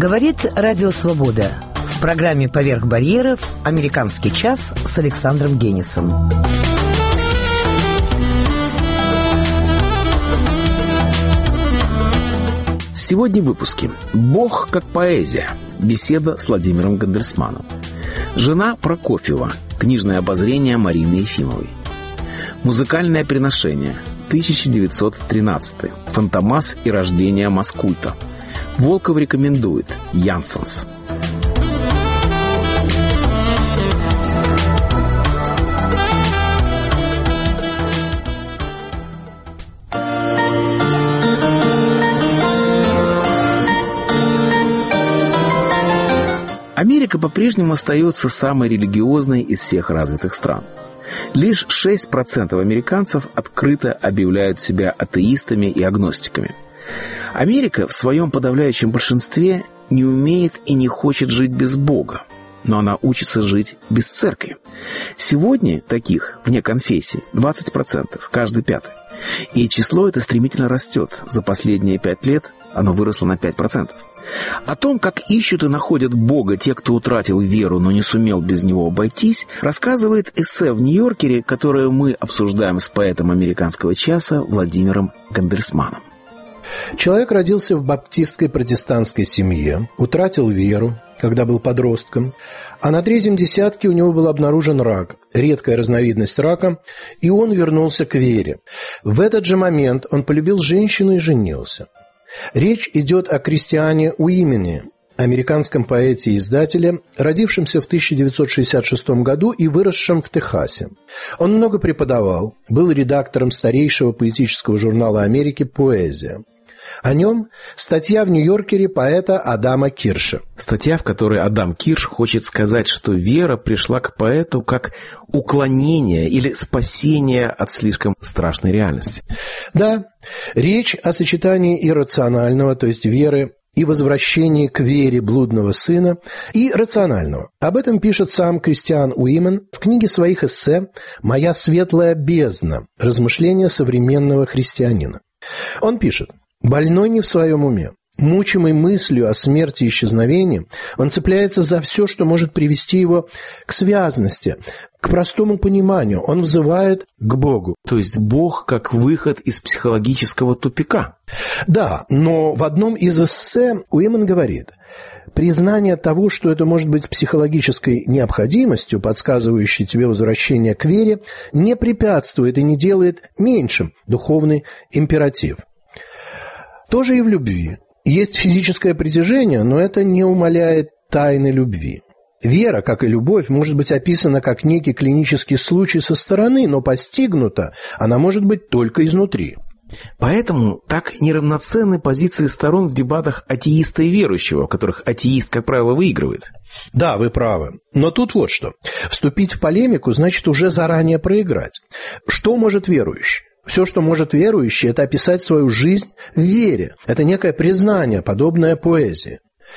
Говорит Радио Свобода. В программе «Поверх барьеров» «Американский час» с Александром Генисом. Сегодня в выпуске «Бог как поэзия». Беседа с Владимиром Гандерсманом. Жена Прокофьева. Книжное обозрение Марины Ефимовой. Музыкальное приношение. 1913. Фантомас и рождение Маскульта. Волков рекомендует. Янсенс. Америка по-прежнему остается самой религиозной из всех развитых стран. Лишь 6% американцев открыто объявляют себя атеистами и агностиками. Америка в своем подавляющем большинстве не умеет и не хочет жить без Бога, но она учится жить без церкви. Сегодня таких вне конфессий 20%, каждый пятый. И число это стремительно растет. За последние 5 лет оно выросло на 5%. О том, как ищут и находят Бога те, кто утратил веру, но не сумел без него обойтись, рассказывает эссе в «Нью-Йоркере», которое мы обсуждаем с поэтом американского часа Владимиром Гандерсманом. Человек родился в баптистской протестантской семье, утратил веру, когда был подростком, а на 3-м десятке у него был обнаружен рак, редкая разновидность рака, и он вернулся к вере. В этот же момент он полюбил женщину и женился. Речь идет о Кристиане Уимене, американском поэте и издателе, родившемся в 1966 году и выросшем в Техасе. Он много преподавал, был редактором старейшего поэтического журнала Америки «Поэзия». О нем статья в «Нью-Йоркере» поэта Адама Кирша. Статья, в которой Адам Кирш хочет сказать, что вера пришла к поэту как уклонение или спасение от слишком страшной реальности. Да, речь о сочетании иррационального, то есть веры, и возвращении к вере блудного сына, и рационального. Об этом пишет сам Кристиан Уимен в книге своих эссе «Моя светлая бездна. Размышления современного христианина». Он пишет: «Больной не в своем уме. Мучимый мыслью о смерти и исчезновении, он цепляется за все, что может привести его к связности, к простому пониманию. Он взывает к Богу». То есть Бог как выход из психологического тупика. Да, но в одном из эссе Уимен говорит: признание того, что это может быть психологической необходимостью, подсказывающей тебе возвращение к вере, не препятствует и не делает меньшим духовный императив. Тоже и в любви. Есть физическое притяжение, но это не умаляет тайны любви. Вера, как и любовь, может быть описана как некий клинический случай со стороны, но постигнута она может быть только изнутри. Поэтому так неравноценны позиции сторон в дебатах атеиста и верующего, в которых атеист, как правило, выигрывает. Да, вы правы. Но тут вот что. Вступить в полемику значит уже заранее проиграть. Что может верующий? Все, что может верующий, это описать свою жизнь в вере. Это некое признание, подобное поэзии.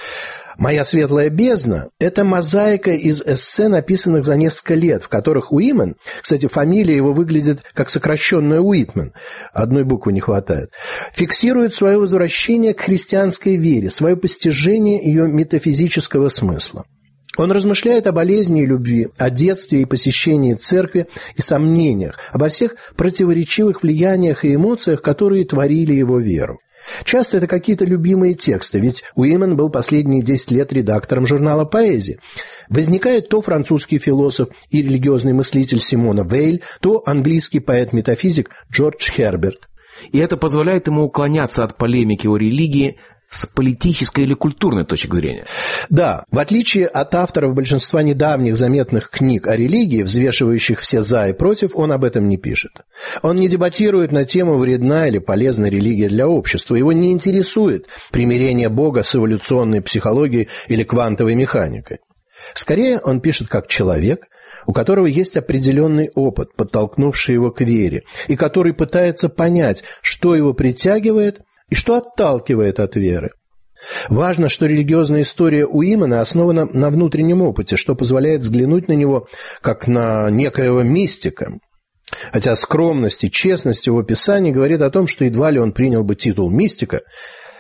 «Моя светлая бездна» – это мозаика из эссе, написанных за несколько лет, в которых Уимен, кстати, фамилия его выглядит как сокращенная Уитмен, одной буквы не хватает, фиксирует свое возвращение к христианской вере, свое постижение ее метафизического смысла. Он размышляет о болезни и любви, о детстве и посещении церкви и сомнениях, обо всех противоречивых влияниях и эмоциях, которые творили его веру. Часто это какие-то любимые тексты, ведь Уимен был последние 10 лет редактором журнала «Поэзия». Возникает то французский философ и религиозный мыслитель Симона Вейль, то английский поэт-метафизик Джордж Херберт. И это позволяет ему уклоняться от полемики о религии с политической или культурной точки зрения. Да, в отличие от авторов большинства недавних заметных книг о религии, взвешивающих все «за» и «против», он об этом не пишет. Он не дебатирует на тему, вредна или полезна религия для общества. Его не интересует примирение Бога с эволюционной психологией или квантовой механикой. Скорее, он пишет как человек, у которого есть определенный опыт, подтолкнувший его к вере, и который пытается понять, что его притягивает и что отталкивает от веры. Важно, что религиозная история Уимена основана на внутреннем опыте, что позволяет взглянуть на него как на некоего мистика. Хотя скромность и честность его писаний говорит о том, что едва ли он принял бы титул мистика,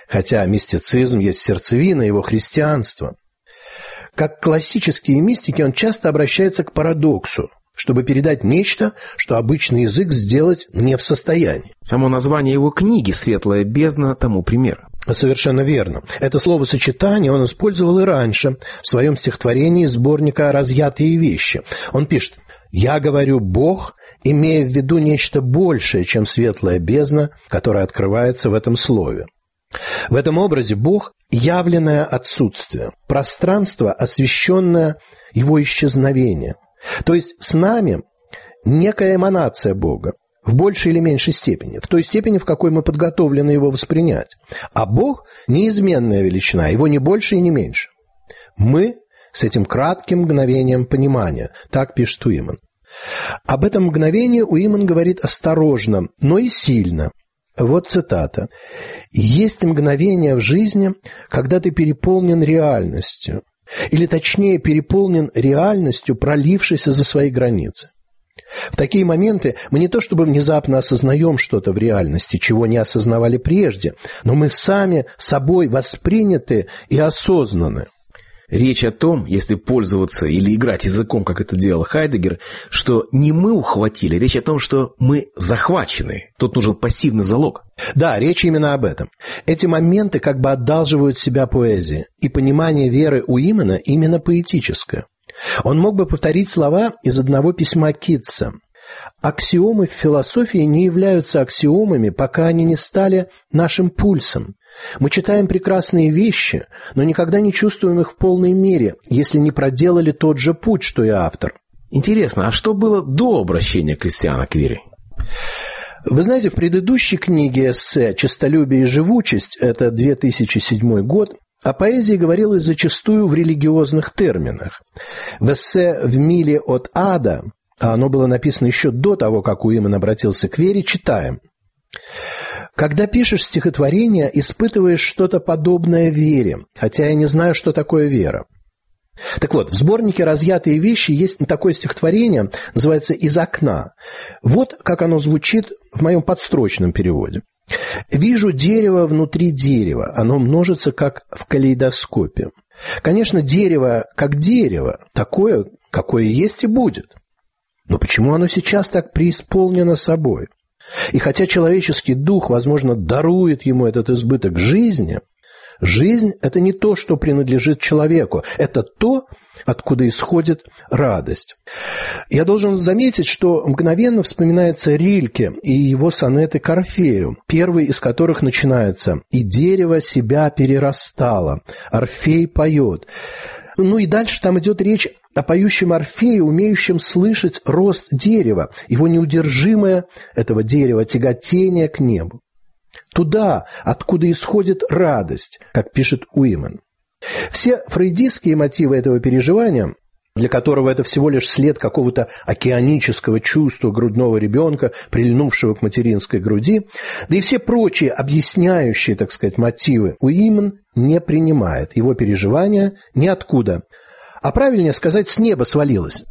хотя мистицизм есть сердцевина его христианства. Как классические мистики, он часто обращается к парадоксу, чтобы передать нечто, что обычный язык сделать не в состоянии. Само название его книги «Светлая бездна» тому пример. Совершенно верно. Это словосочетание он использовал и раньше в своем стихотворении сборника «Разъятые вещи». Он пишет: «Я говорю Бог, имея в виду нечто большее, чем светлая бездна, которая открывается в этом слове». В этом образе Бог – явленное отсутствие, пространство, освещенное его исчезновением. То есть с нами некая эманация Бога, в большей или меньшей степени, в той степени, в какой мы подготовлены его воспринять. А Бог – неизменная величина, его не больше и не меньше. Мы с этим кратким мгновением понимания, так пишет Уиман. Об этом мгновении Уиман говорит осторожно, но и сильно. Вот цитата. «Есть мгновение в жизни, когда ты переполнен реальностью, или точнее переполнен реальностью, пролившейся за свои границы. В такие моменты мы не то чтобы внезапно осознаем что-то в реальности, чего не осознавали прежде, но мы сами собой восприняты и осознаны». Речь о том, если пользоваться или играть языком, как это делал Хайдеггер, что не мы ухватили, речь о том, что мы захвачены. Тут нужен пассивный залог. Да, речь именно об этом. Эти моменты как бы одалживают себя поэзии, и понимание веры Уимана именно поэтическое. Он мог бы повторить слова из одного письма Китса. «Аксиомы в философии не являются аксиомами, пока они не стали нашим пульсом. Мы читаем прекрасные вещи, но никогда не чувствуем их в полной мере, если не проделали тот же путь, что и автор». Интересно, а что было до обращения крестьяна к вере? Вы знаете, в предыдущей книге эссе «Честолюбие и живучесть», это 2007 год, о поэзии говорилось зачастую в религиозных терминах. В эссе «В миле от ада», а оно было написано еще до того, как Уиман обратился к вере, читаем: «Когда пишешь стихотворение, испытываешь что-то подобное вере, хотя я не знаю, что такое вера». Так вот, в сборнике «Разъятые вещи» есть такое стихотворение, называется «Из окна». Вот как оно звучит в моем подстрочном переводе. «Вижу дерево внутри дерева, оно множится, как в калейдоскопе. Конечно, дерево как дерево, такое, какое есть и будет. Но почему оно сейчас так преисполнено собой? И хотя человеческий дух, возможно, дарует ему этот избыток жизни, жизнь – это не то, что принадлежит человеку, это то, откуда исходит радость». Я должен заметить, что мгновенно вспоминается Рильке и его сонеты к Орфею, первый из которых начинается «И дерево себя перерастало, Орфей поет». Ну и дальше там идет речь о поющем Орфее, умеющем слышать рост дерева, его неудержимое, этого дерева, тяготение к небу. Туда, откуда исходит радость, как пишет Уиман. Все фрейдистские мотивы этого переживания, для которого это всего лишь след какого-то океанического чувства грудного ребенка, прильнувшего к материнской груди, да и все прочие объясняющие, так сказать, мотивы Уиман не принимает. Его переживания ниоткуда, а правильнее сказать, с неба свалилось.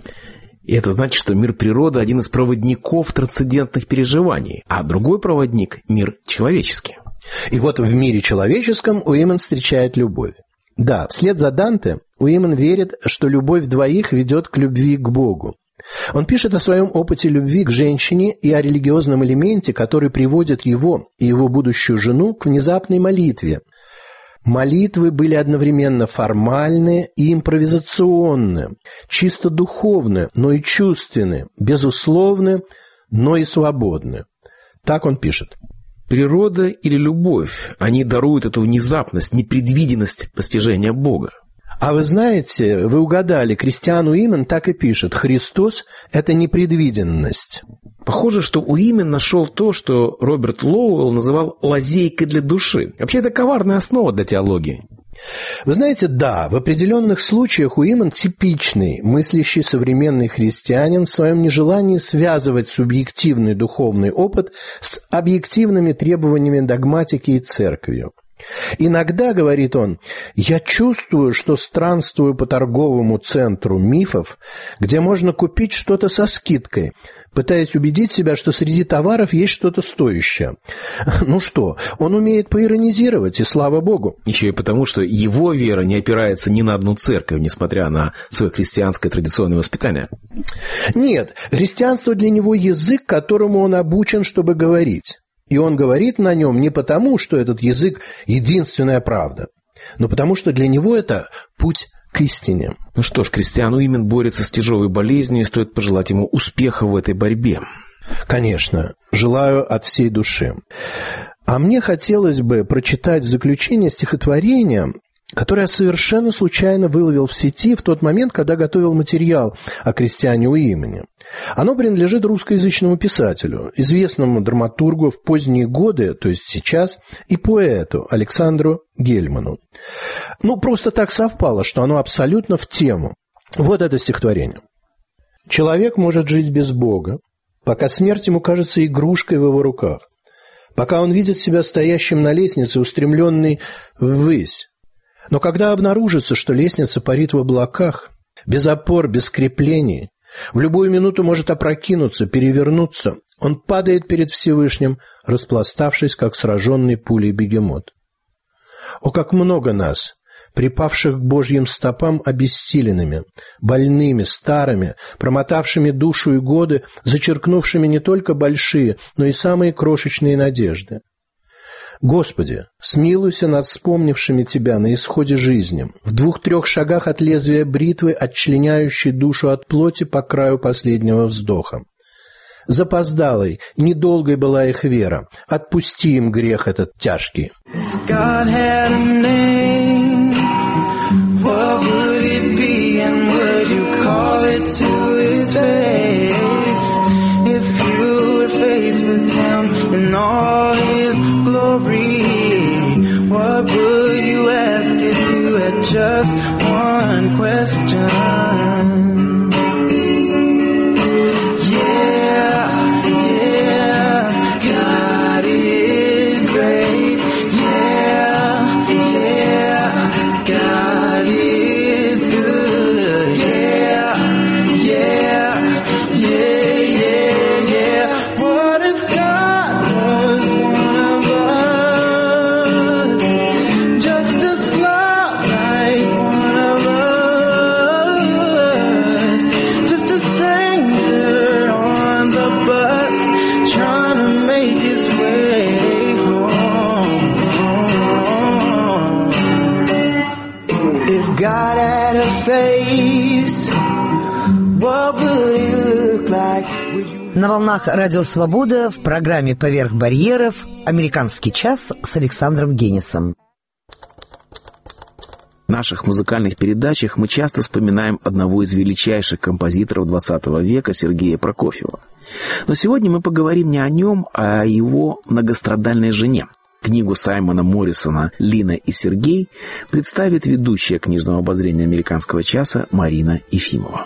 И это значит, что мир природы – один из проводников трансцендентных переживаний, а другой проводник – мир человеческий. И вот в мире человеческом Уиман встречает любовь. Да, вслед за Данте Уиман верит, что любовь двоих ведет к любви к Богу. Он пишет о своем опыте любви к женщине и о религиозном элементе, который приводит его и его будущую жену к внезапной молитве. Молитвы были одновременно формальные и импровизационные, чисто духовные, но и чувственные, безусловные, но и свободные. Так он пишет. Природа или любовь, они даруют эту внезапность, непредвиденность постижения Бога. А вы знаете, вы угадали, Кристиан Уиман так и пишет: Христос – это непредвиденность. Похоже, что Уиман нашел то, что Роберт Лоуэлл называл лазейкой для души. Вообще, это коварная основа для теологии. Вы знаете, да, в определенных случаях Уиман типичный, мыслящий современный христианин в своем нежелании связывать субъективный духовный опыт с объективными требованиями догматики и церковью. Иногда, говорит он, я чувствую, что странствую по торговому центру мифов, где можно купить что-то со скидкой, пытаясь убедить себя, что среди товаров есть что-то стоящее. Ну что, он умеет поиронизировать, и слава богу. Еще и потому, что его вера не опирается ни на одну церковь, несмотря на свое христианское традиционное воспитание. Нет, христианство для него язык, которому он обучен, чтобы говорить. И он говорит на нем не потому, что этот язык – единственная правда, но потому, что для него это путь к истине. Ну что ж, Кристиан Уимен борется с тяжелой болезнью, и стоит пожелать ему успеха в этой борьбе. Конечно, желаю от всей души. А мне хотелось бы прочитать в заключение стихотворение, которое я совершенно случайно выловил в сети в тот момент, когда готовил материал о Кристиане Уимене. Оно принадлежит русскоязычному писателю, известному драматургу в поздние годы, то есть сейчас, и поэту Александру Гельману. Ну, просто так совпало, что оно абсолютно в тему. Вот это стихотворение. «Человек может жить без Бога, пока смерть ему кажется игрушкой в его руках, пока он видит себя стоящим на лестнице, устремленной ввысь. Но когда обнаружится, что лестница парит в облаках, без опор, без креплений, в любую минуту может опрокинуться, перевернуться, он падает перед Всевышним, распластавшись, как сраженный пулей бегемот. О, как много нас, припавших к Божьим стопам обессиленными, больными, старыми, промотавшими душу и годы, зачеркнувшими не только большие, но и самые крошечные надежды. Господи, смилуйся над вспомнившими Тебя на исходе жизни, в 2-3 шагах от лезвия бритвы, отчленяющей душу от плоти по краю последнего вздоха. Запоздалой, недолгой была их вера. Отпусти им грех этот тяжкий. What would you ask if you had just one question? Yeah, yeah, God is great. Yeah, yeah, God is good. Yeah, yeah, yeah, yeah, yeah. What if God was one of us? God had a face, what would it look like? На волнах Радио Свобода в программе «Поверх барьеров» «Американский час» с Александром Генисом. В наших музыкальных передачах мы часто вспоминаем одного из величайших композиторов XX века Сергея Прокофьева. Но сегодня мы поговорим не о нем, а о его многострадальной жене. Книгу Саймона Моррисона «Лина и Сергей» представит ведущая книжного обозрения «Американского часа» Марина Ефимова.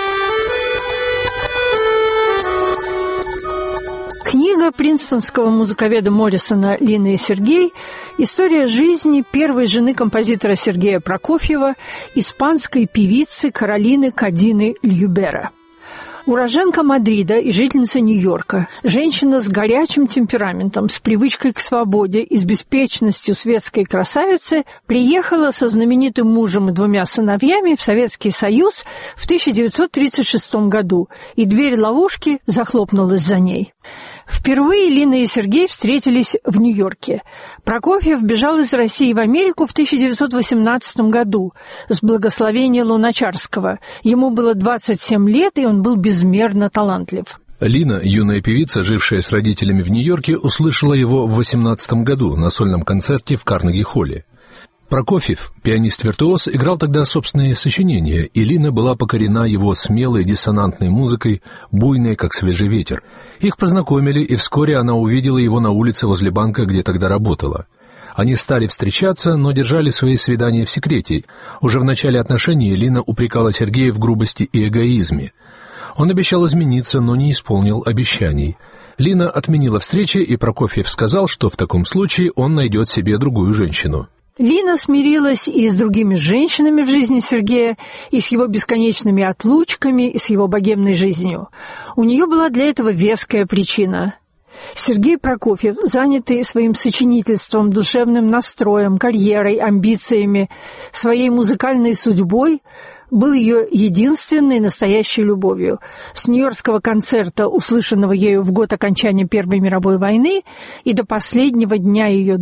Книга принстонского музыковеда Моррисона «Лина и Сергей» – история жизни первой жены композитора Сергея Прокофьева, испанской певицы Каролины Кадины Льюбера. Уроженка Мадрида и жительница Нью-Йорка, женщина с горячим темпераментом, с привычкой к свободе и с беспечностью светской красавицы, приехала со знаменитым мужем и 2 сыновьями в Советский Союз в 1936 году, и дверь ловушки захлопнулась за ней. Впервые Лина и Сергей встретились в Нью-Йорке. Прокофьев бежал из России в Америку в 1918 году с благословения Луначарского. Ему было 27 лет, и он был безмерно талантлив. Лина, юная певица, жившая с родителями в Нью-Йорке, услышала его в 18 году на сольном концерте в Карнеги-холле. Прокофьев, пианист-виртуоз, играл тогда собственные сочинения, и Лина была покорена его смелой диссонантной музыкой, буйной, как свежий ветер. Их познакомили, и вскоре она увидела его на улице возле банка, где тогда работала. Они стали встречаться, но держали свои свидания в секрете. Уже в начале отношений Лина упрекала Сергея в грубости и эгоизме. Он обещал измениться, но не исполнил обещаний. Лина отменила встречи, и Прокофьев сказал, что в таком случае он найдет себе другую женщину. Лина смирилась и с другими женщинами в жизни Сергея, и с его бесконечными отлучками, и с его богемной жизнью. У нее была для этого веская причина. Сергей Прокофьев, занятый своим сочинительством, душевным настроем, карьерой, амбициями, своей музыкальной судьбой, был ее единственной настоящей любовью. С нью-йоркского концерта, услышанного ею в год окончания Первой мировой войны, и до последнего дня ее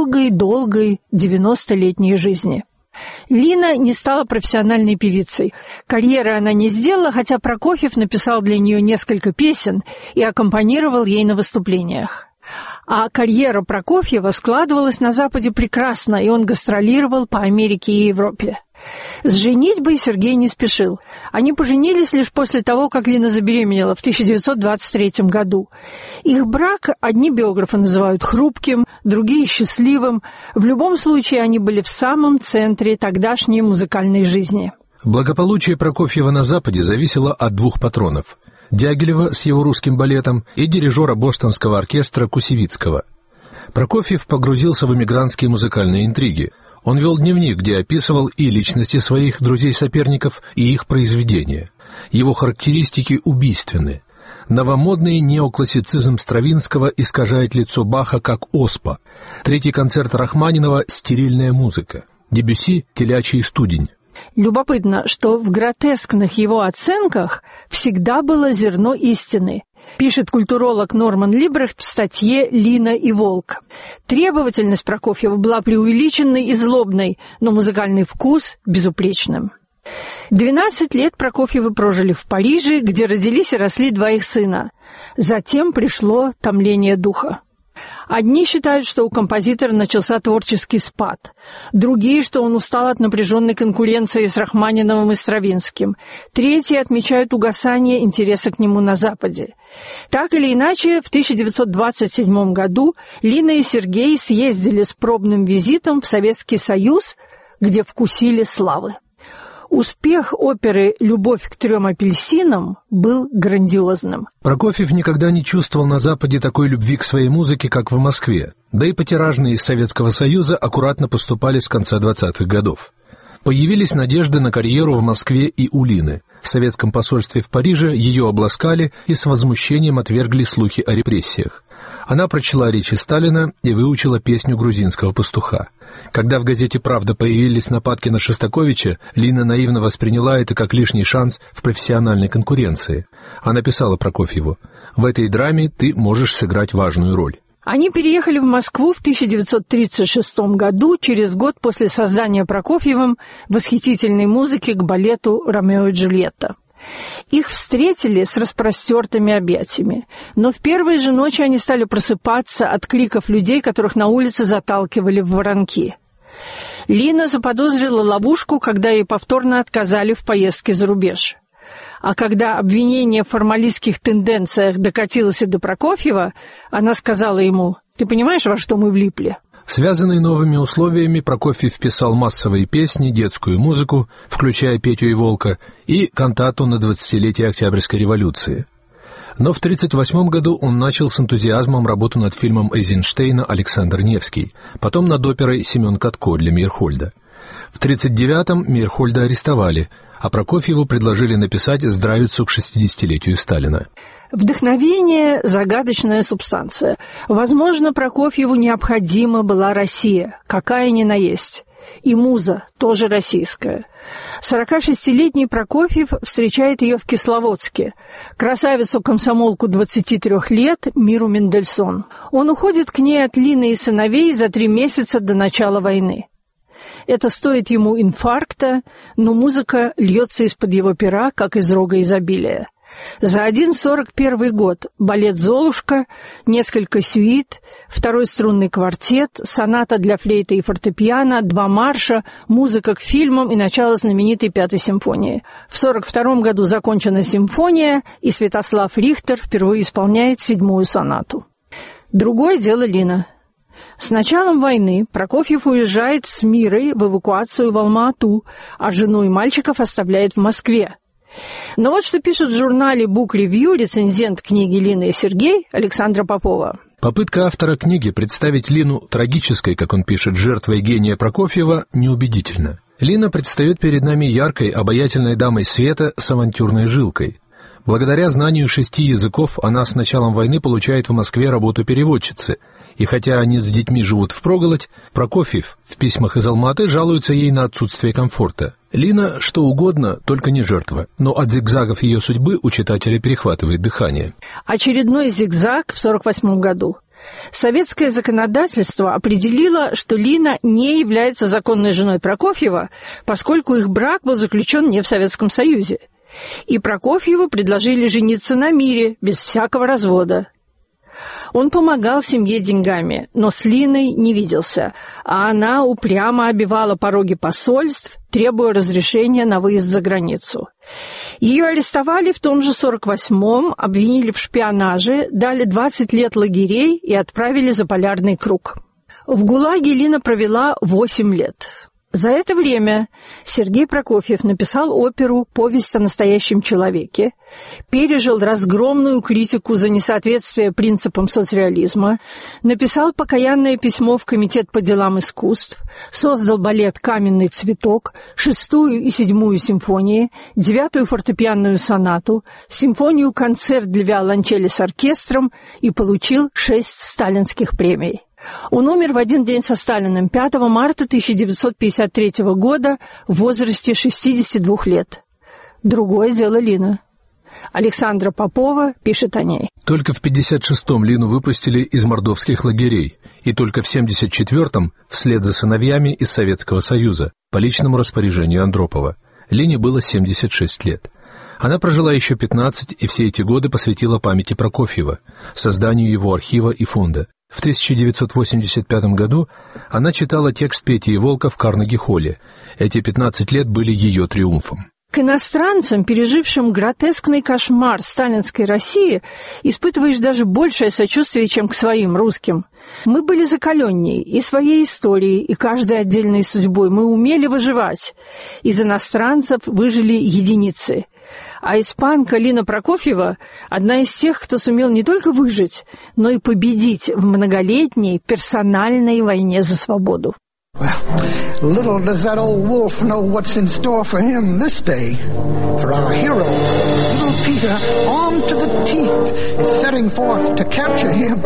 долгой 90-летней жизни. Лина не стала профессиональной певицей. Карьеры она не сделала, хотя Прокофьев написал для нее несколько песен и аккомпанировал ей на выступлениях. А карьера Прокофьева складывалась на Западе прекрасно, и он гастролировал по Америке и Европе. С женитьбой Сергей не спешил. Они поженились лишь после того, как Лина забеременела в 1923 году. Их брак одни биографы называют хрупким, другие счастливым. В любом случае они были в самом центре тогдашней музыкальной жизни. Благополучие Прокофьева на Западе зависело от двух патронов – Дягилева с его русским балетом и дирижера бостонского оркестра Кусевицкого. Прокофьев погрузился в эмигрантские музыкальные интриги. Он вел дневник, где описывал и личности своих друзей-соперников, и их произведения. Его характеристики убийственны. Новомодный неоклассицизм Стравинского искажает лицо Баха как оспа. Третий концерт Рахманинова — стерильная музыка. Дебюсси — телячий студень. Любопытно, что в гротескных его оценках всегда было зерно истины, пишет культуролог Норман Либрехт в статье «Лина и волк». Требовательность Прокофьева была преувеличенной и злобной, но музыкальный вкус — безупречным. 12 лет Прокофьевы прожили в Париже, где родились и росли два их сына. Затем пришло томление духа. Одни считают, что у композитора начался творческий спад, другие, что он устал от напряженной конкуренции с Рахманиновым и Стравинским, третьи отмечают угасание интереса к нему на Западе. Так или иначе, в 1927 году Лина и Сергей съездили с пробным визитом в Советский Союз, где вкусили славы. Успех оперы «Любовь к 3 апельсинам» был грандиозным. Прокофьев никогда не чувствовал на Западе такой любви к своей музыке, как в Москве. Да и потиражные из Советского Союза аккуратно поступали с конца 20-х годов. Появились надежды на карьеру в Москве и у Лины. В советском посольстве в Париже ее обласкали и с возмущением отвергли слухи о репрессиях. Она прочла речи Сталина и выучила песню грузинского пастуха. Когда в газете «Правда» появились нападки на Шостаковича, Лина наивно восприняла это как лишний шанс в профессиональной конкуренции. Она писала Прокофьеву: «В этой драме ты можешь сыграть важную роль». Они переехали в Москву в 1936 году, через год после создания Прокофьевым восхитительной музыки к балету «Ромео и Джульетта». Их встретили с распростертыми объятиями, но в первые же ночи они стали просыпаться от криков людей, которых на улице заталкивали в воронки. Лина заподозрила ловушку, когда ей повторно отказали в поездке за рубеж. А когда обвинение в формалистских тенденциях докатилось и до Прокофьева, она сказала ему: «Ты понимаешь, во что мы влипли?» Связанный новыми условиями, Прокофьев писал массовые песни, детскую музыку, включая «Петю и волка», и кантату на 20-летие Октябрьской революции. Но в 1938 году он начал с энтузиазмом работу над фильмом Эйзенштейна «Александр Невский», потом над оперой «Семен Катко» для Мейерхольда. В 1939-м Мейерхольда арестовали, а Прокофьеву предложили написать здравицу к 60-летию Сталина. Вдохновение – загадочная субстанция. Возможно, Прокофьеву необходима была Россия, какая ни на есть. И муза, тоже российская. 46-летний Прокофьев встречает ее в Кисловодске. Красавицу-комсомолку 23 лет Миру Мендельсон. Он уходит к ней от Лины и сыновей за 3 месяца до начала войны. Это стоит ему инфаркта, но музыка льется из-под его пера, как из рога изобилия. За один 41 год балет «Золушка», несколько сюит, 2-й струнный квартет, соната для флейты и фортепиано, 2 марша, музыка к фильмам и начало знаменитой 5-й симфонии. В 1942 году закончена симфония, и Святослав Рихтер впервые исполняет 7-ю сонату. Другое дело Лина. С началом войны Прокофьев уезжает с Мирой в эвакуацию в Алма-Ату, а жену и мальчиков оставляет в Москве. Но вот что пишет в журнале Book Review рецензент книги «Лина и Сергей» Александра Попова. Попытка автора книги представить Лину трагической, как он пишет, жертвой гения Прокофьева, неубедительна. Лина предстает перед нами яркой, обаятельной дамой света с авантюрной жилкой. Благодаря знанию 6 языков она с началом войны получает в Москве работу переводчицы. И хотя они с детьми живут впроголодь, Прокофьев в письмах из Алма-Аты жалуется ей на отсутствие комфорта. Лина что угодно, только не жертва, но от зигзагов ее судьбы у читателя перехватывает дыхание. Очередной зигзаг в 1948 году. Советское законодательство определило, что Лина не является законной женой Прокофьева, поскольку их брак был заключен не в Советском Союзе. И Прокофьеву предложили жениться на мире, без всякого развода. Он помогал семье деньгами, но с Линой не виделся, а она упрямо обивала пороги посольств, требуя разрешения на выезд за границу. Ее арестовали в том же 1948-м, обвинили в шпионаже, дали 20 лет лагерей и отправили за полярный круг. В ГУЛАГе Лина провела 8 лет. За это время Сергей Прокофьев написал оперу «Повесть о настоящем человеке», пережил разгромную критику за несоответствие принципам соцреализма, написал покаянное письмо в Комитет по делам искусств, создал балет «Каменный цветок», 6-ю и 7-ю симфонии, 9-ю фортепианную сонату, симфонию-концерт для виолончели с оркестром и получил 6 сталинских премий. Он умер в один день со Сталиным, 5 марта 1953 года, в возрасте 62 лет. Другое дело Лина. Александра Попова пишет о ней. Только в 1956-м Лину выпустили из мордовских лагерей, и только в 1974-м вслед за сыновьями из Советского Союза по личному распоряжению Андропова. Лине было 76 лет. Она прожила еще 15 и все эти годы посвятила памяти Прокофьева, созданию его архива и фонда. В 1985 году она читала текст Пети и Волка в Карнеги-холле. Эти 15 лет были ее триумфом. К иностранцам, пережившим гротескный кошмар сталинской России, испытываешь даже большее сочувствие, чем к своим, русским. Мы были закаленней и своей историей, и каждой отдельной судьбой. Мы умели выживать. Из иностранцев выжили единицы. А испанка Лина Прокофьева – одна из тех, кто сумел не только выжить, но и победить в многолетней персональной войне за свободу. Well, little does that old wolf know what's in store for him this day. For our hero, little Peter, armed to the teeth, is setting forth to capture him.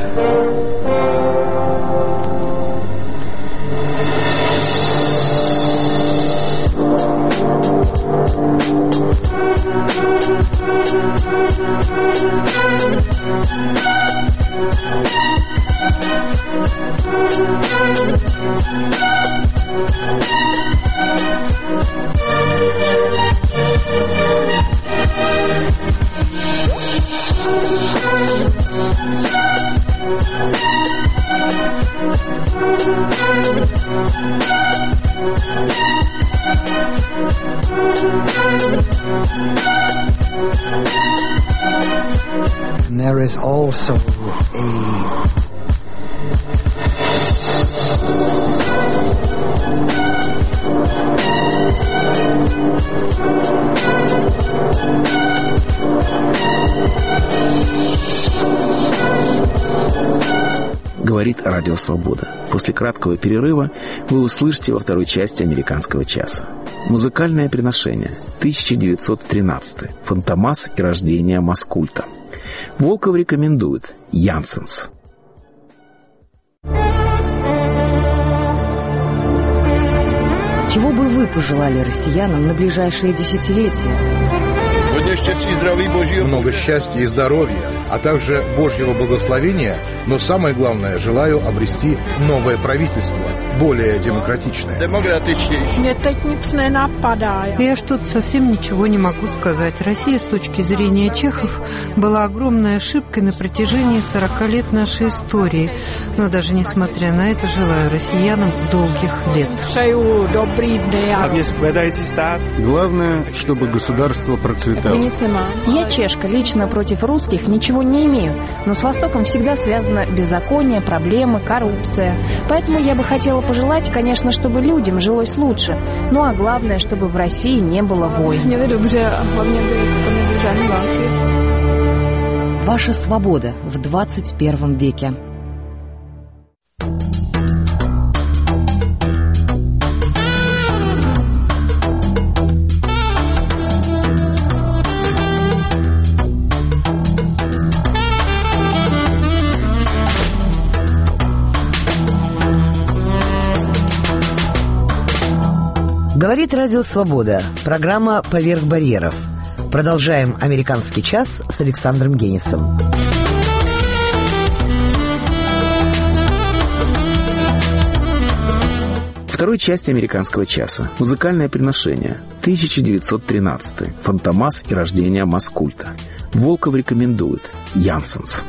And there is also a Говорит Радио Свобода. После краткого перерыва вы услышите во второй части «Американского часа». Музыкальное приношение. 1913. Фантомас и рождение Маскульта. Волков рекомендует Янсенс. Чего бы вы пожелали россиянам на ближайшие десятилетия? Много счастья и здоровья, а также Божьего благословения, но самое главное, желаю обрести новое правительство, более демократичное. Я что-то совсем ничего не могу сказать. Россия, с точки зрения чехов, была огромной ошибкой на протяжении 40 лет нашей истории. Но даже несмотря на это, желаю россиянам долгих лет. Главное, чтобы государство процветало. Я чешка, лично против русских ничего ничего не имею, но с Востоком всегда связано беззаконие, проблемы, коррупция. Поэтому я бы хотела пожелать, конечно, чтобы людям жилось лучше. Ну а главное, чтобы в России не было войн. Ваша свобода в 21 веке. Говорит Радио Свобода. Программа «Поверх барьеров». Продолжаем «Американский час» с Александром Генисом. Второй части «Американского часа». Музыкальное приношение. 1913. Фантомас и рождение маскульта. Волков рекомендует. Янсенс.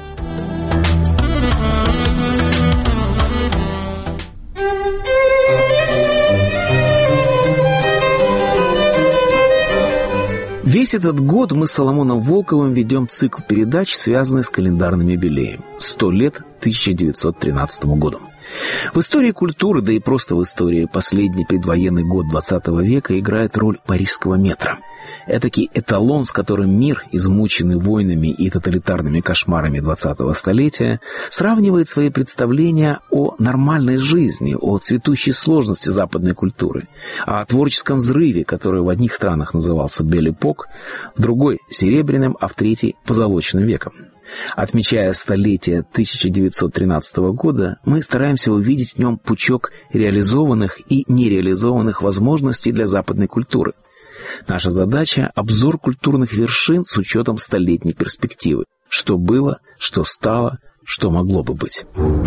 Весь этот год мы с Соломоном Волковым ведем цикл передач, связанный с календарным юбилеем. 100 лет 1913 году. В истории культуры, да и просто в истории, последний предвоенный год XX века играет роль парижского метро. Этакий эталон, с которым мир, измученный войнами и тоталитарными кошмарами 20-го столетия, сравнивает свои представления о нормальной жизни, о цветущей сложности западной культуры, о творческом взрыве, который в одних странах назывался «Бель-эпок», в другой — «Серебряным», а в третьей — «Позолоченным веком». Отмечая столетие 1913 года, мы стараемся увидеть в нем пучок реализованных и нереализованных возможностей для западной культуры. Наша задача — обзор культурных вершин с учетом столетней перспективы. Что было, что стало, что могло бы быть.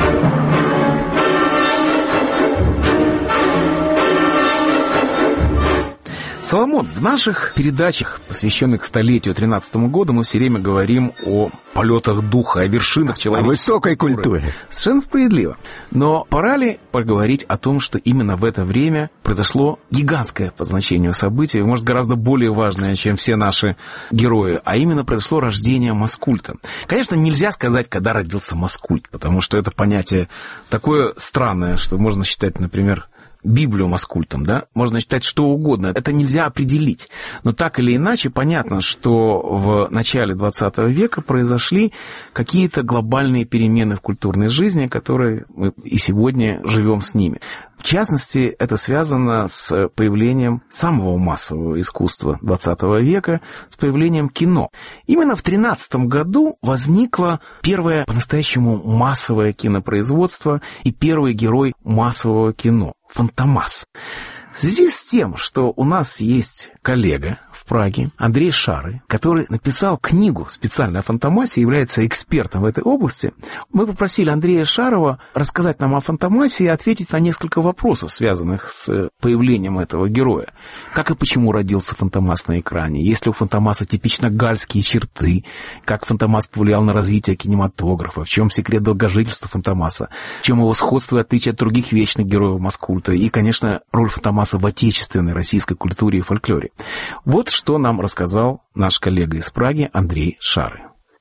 Соломон, в наших передачах, посвященных столетию 13 году, мы все время говорим о полетах духа, о вершинах человеческой высокой культуре. Совершенно справедливо. Но пора ли поговорить о том, что именно в это время произошло гигантское по значению событие, может, гораздо более важное, чем все наши герои, а именно произошло рождение маскульта. Конечно, нельзя сказать, когда родился маскульт, потому что это понятие такое странное, что можно считать, например, Библию маскультом, да, можно считать что угодно, это нельзя определить. Но так или иначе, понятно, что в начале 20 века произошли какие-то глобальные перемены в культурной жизни, которые мы и сегодня живем с ними. В частности, это связано с появлением самого массового искусства 20 века, с появлением кино. Именно в 1913 году возникло первое по-настоящему массовое кинопроизводство и первый герой массового кино — Фантомас. В связи с тем, что у нас есть коллега в Праге, Андрей Шары, который написал книгу специально о Фантомасе, является экспертом в этой области, мы попросили Андрея Шарова рассказать нам о Фантомасе и ответить на несколько вопросов, связанных с появлением этого героя. Как и почему родился Фантомас на экране? Есть ли у Фантомаса типично гальские черты? Как Фантомас повлиял на развитие кинематографа? В чем секрет долгожительства Фантомаса? В чем его сходство и отличие от других вечных героев маскульта? И, конечно, роль Фантомаса в отечественной российской культуре и фольклоре. Вот что нам рассказал наш коллега из Праги Андрей Шары.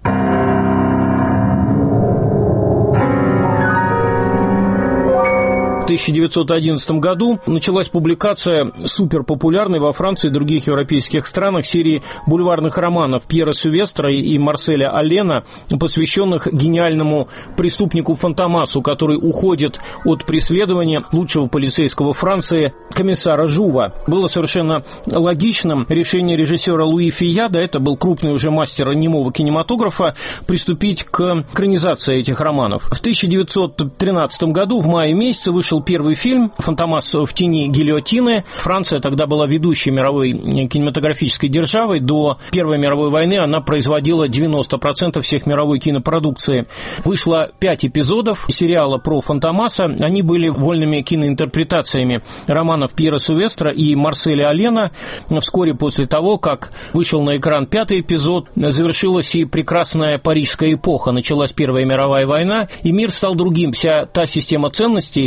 В 1911 году началась публикация суперпопулярной во Франции и других европейских странах серии бульварных романов Пьера Сювестра и Марселя Аллена, посвященных гениальному преступнику Фантомасу, который уходит от преследования лучшего полицейского Франции комиссара Жува. Было совершенно логичным решение режиссера Луи Фияда, это был крупный уже мастер немого кинематографа, приступить к экранизации этих романов. В 1913 году в мае месяце вышел первый фильм «Фантомас в тени гильотины». Франция тогда была ведущей мировой кинематографической державой. До Первой мировой войны она производила 90% всех мировой кинопродукции. Вышло 5 эпизодов сериала про Фантомаса. Они были вольными киноинтерпретациями романов Пьера Сювестра и Марселя Аллена. Вскоре после того, как вышел на экран 5-й эпизод, завершилась и прекрасная парижская эпоха. Началась Первая мировая война, и мир стал другим. Вся та система ценностей, о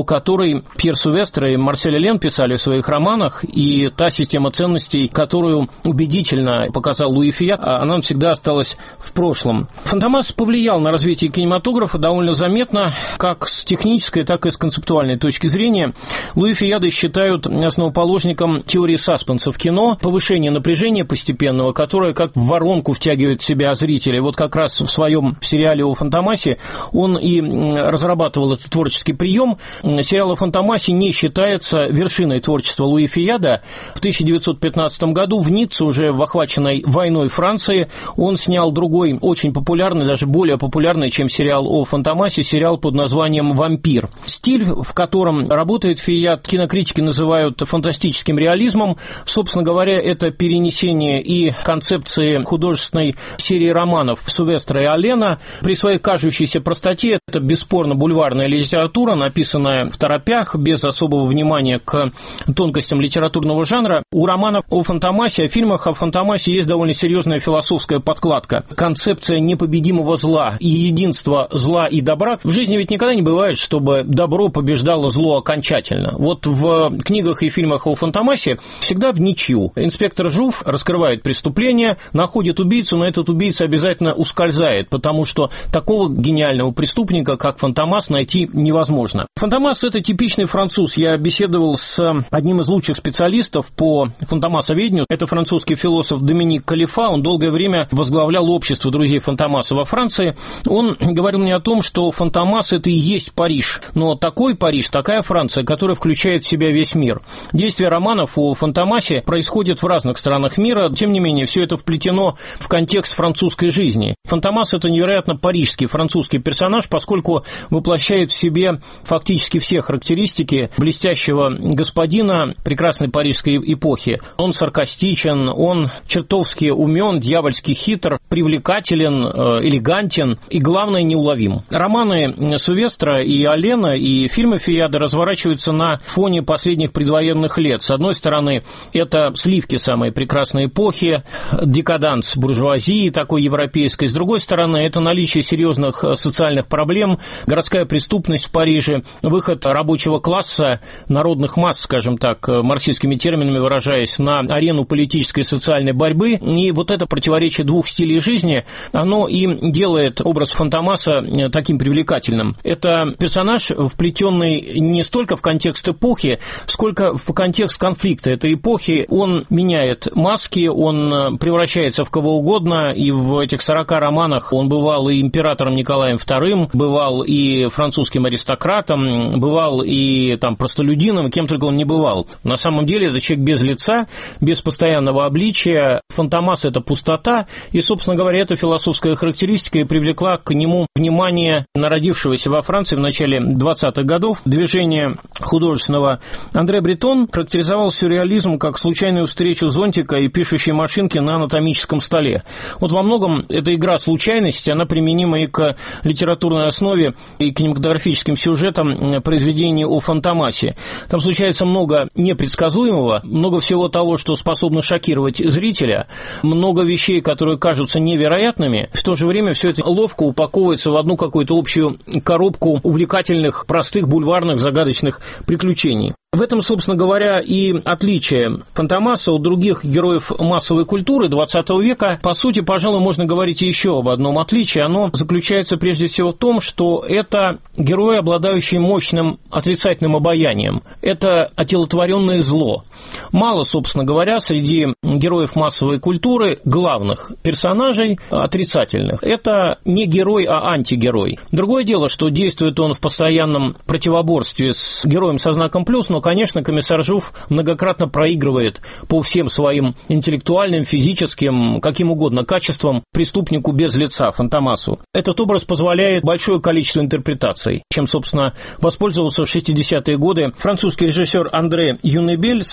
о которой Пьер Сувестр и Марсель Аллен писали в своих романах, и та система ценностей, которую убедительно показал Луи Фият, она всегда осталась в прошлом. Фантомас повлиял на развитие кинематографа довольно заметно, как с технической, так и с концептуальной точки зрения. Луи Фияда считают основоположником теории саспенса в кино, повышение напряжения постепенного, которое как в воронку втягивает в себя зрителей. Вот как раз в своем сериале о Фантомасе он и разрабатывал этот творческий прием. Сериал о Фантомасе не считается вершиной творчества Луи Фияда. В 1915 году в Ницце, уже в охваченной войной Франции, он снял другой, очень популярный, даже более популярный, чем сериал о Фантомасе, сериал под названием «Вампир». Стиль, в котором работает Фияд, кинокритики называют фантастическим реализмом. Собственно говоря, это перенесение и концепции художественной серии романов Сувестра и Аллена. При своей кажущейся простоте это бесспорно бульварная литература, написанная в торопях, без особого внимания к тонкостям литературного жанра. У романов о Фантомасе, о фильмах о Фантомасе есть довольно серьезная философская подкладка. Концепция непобедимого зла и единства зла и добра. В жизни ведь никогда не бывает, чтобы добро побеждало зло окончательно. Вот в книгах и фильмах о Фантомасе всегда в ничью. Инспектор Жуф раскрывает преступление, находит убийцу, но этот убийца обязательно ускользает, потому что такого гениального преступника, как Фантомас, найти невозможно. Фантомас – это типичный француз. Я беседовал с одним из лучших специалистов по фантомасоведению. Это французский философ Доминик Калифа. Он долгое время возглавлял общество друзей Фантомаса во Франции. Он говорил мне о том, что Фантомас – это и есть Париж. Но такой Париж, такая Франция, которая включает в себя весь мир. Действие романов о Фантомасе происходит в разных странах мира. Тем не менее, все это вплетено в контекст французской жизни. Фантомас – это невероятно парижский, французский персонаж, поскольку воплощает в себе фактически все характеристики блестящего господина прекрасной парижской эпохи. Он саркастичен, он чертовски умен, дьявольски хитр, привлекателен, элегантен и, главное, неуловим. Романы Сувестра и Аллена и фильмы Фияда разворачиваются на фоне последних предвоенных лет. С одной стороны, это сливки самой прекрасной эпохи, декаданс буржуазии такой европейской. С другой стороны, это наличие серьезных социальных проблем, городская преступность в Париже, выход рабочего класса, народных масс, скажем так, марксистскими терминами выражаясь, на арену политической и социальной борьбы. И вот это противоречие двух стилей жизни, оно и делает образ Фантомаса таким привлекательным. Это персонаж, вплетенный не столько в контекст эпохи, сколько в контекст конфликта этой эпохи. Он меняет маски, он превращается в кого угодно, и в этих 40 романах он бывал и императором Николаем II, бывал и французским аристократом, бывал и там простолюдином, кем только он не бывал. На самом деле это человек без лица, без постоянного обличия. Фантомас – это пустота, и, собственно говоря, эта философская характеристика и привлекла к нему внимание народившегося во Франции в начале 20-х годов движения художественного. Андре Бретон характеризовал сюрреализм как случайную встречу зонтика и пишущей машинки на анатомическом столе. Вот во многом эта игра случайности, она применима и к литературной основе, и к кинематографическим сюжетам произведений о Фантомасе. Там случается много непредсказуемого, много всего того, что способно шокировать зрителя, много вещей, которые кажутся невероятными, в то же время все это ловко упаковывается в одну какую-то общую коробку увлекательных, простых, бульварных, загадочных приключений. В этом, собственно говоря, и отличие Фантомаса от других героев массовой культуры XX века. По сути, пожалуй, можно говорить еще об одном отличии. Оно заключается прежде всего в том, что это герои, обладающие мощным отрицательным обаянием. Это отелотворенное зло. Мало, собственно говоря, среди героев массовой культуры главных персонажей отрицательных. Это не герой, а антигерой. Другое дело, что действует он в постоянном противоборстве с героем со знаком плюс, но, конечно, комиссар Жуф многократно проигрывает по всем своим интеллектуальным, физическим, каким угодно качествам преступнику без лица, Фантомасу. Этот образ позволяет большое количество интерпретаций, чем, собственно, воспользовался в 60-е годы французский режиссер Андре Юнебель, создатель